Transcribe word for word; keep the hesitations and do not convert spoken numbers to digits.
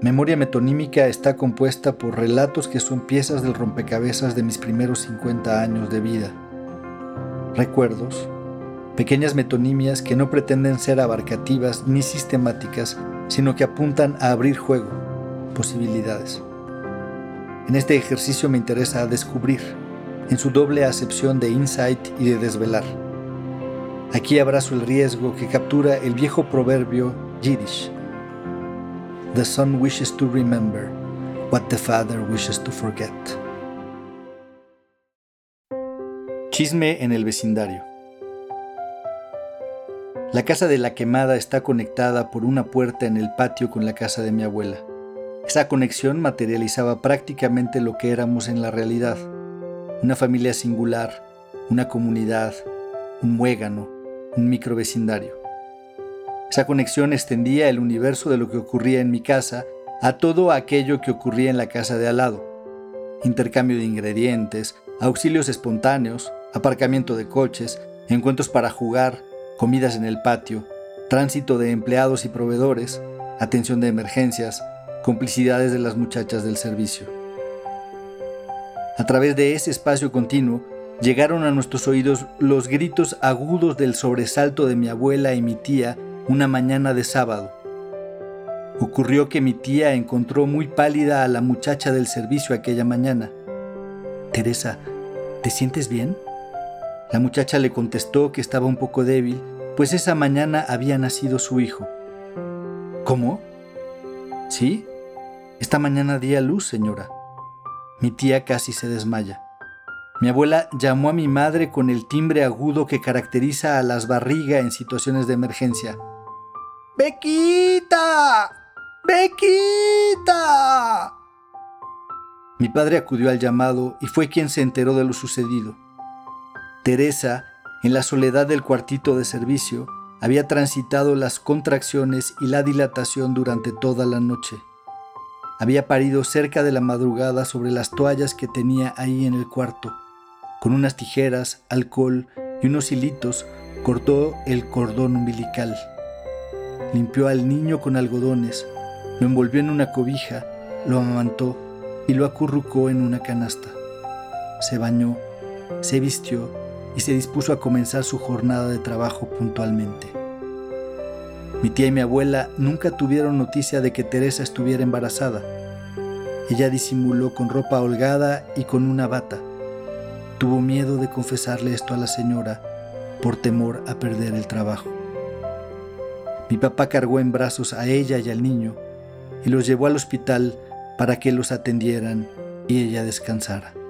Memoria metonímica está compuesta por relatos que son piezas del rompecabezas de mis primeros cincuenta años de vida. Recuerdos, pequeñas metonimias que no pretenden ser abarcativas ni sistemáticas, sino que apuntan a abrir juego, posibilidades. En este ejercicio me interesa descubrir, en su doble acepción de insight y de desvelar. Aquí abrazo el riesgo que captura el viejo proverbio yiddish. The son wishes to remember what the father wishes to forget. Chisme en el vecindario. La casa de la quemada está conectada por una puerta en el patio con la casa de mi abuela. Esa conexión materializaba prácticamente lo que éramos en la realidad. Una familia singular, una comunidad, un muégano, un microvecindario. Esa conexión extendía el universo de lo que ocurría en mi casa a todo aquello que ocurría en la casa de al lado. Intercambio de ingredientes, auxilios espontáneos, aparcamiento de coches, encuentros para jugar, comidas en el patio, tránsito de empleados y proveedores, atención de emergencias, complicidades de las muchachas del servicio. A través de ese espacio continuo, llegaron a nuestros oídos los gritos agudos del sobresalto de mi abuela y mi tía una mañana de sábado. Ocurrió que mi tía encontró muy pálida a la muchacha del servicio aquella mañana. «Teresa, ¿te sientes bien?». La muchacha le contestó que estaba un poco débil, pues esa mañana había nacido su hijo. «¿Cómo?». «Sí, esta mañana di a luz, señora». Mi tía casi se desmaya. Mi abuela llamó a mi madre con el timbre agudo que caracteriza a las barriga en situaciones de emergencia. ¡Bequita! ¡Bequita! Mi padre acudió al llamado y fue quien se enteró de lo sucedido. Teresa, en la soledad del cuartito de servicio, había transitado las contracciones y la dilatación durante toda la noche. Había parido cerca de la madrugada sobre las toallas que tenía ahí en el cuarto. Con unas tijeras, alcohol y unos hilitos cortó el cordón umbilical. Limpió al niño con algodones, lo envolvió en una cobija, lo amamantó y lo acurrucó en una canasta. Se bañó, se vistió y se dispuso a comenzar su jornada de trabajo puntualmente. Mi tía y mi abuela nunca tuvieron noticia de que Teresa estuviera embarazada. Ella disimuló con ropa holgada y con una bata. Tuvo miedo de confesarle esto a la señora por temor a perder el trabajo. Mi papá cargó en brazos a ella y al niño y los llevó al hospital para que los atendieran y ella descansara.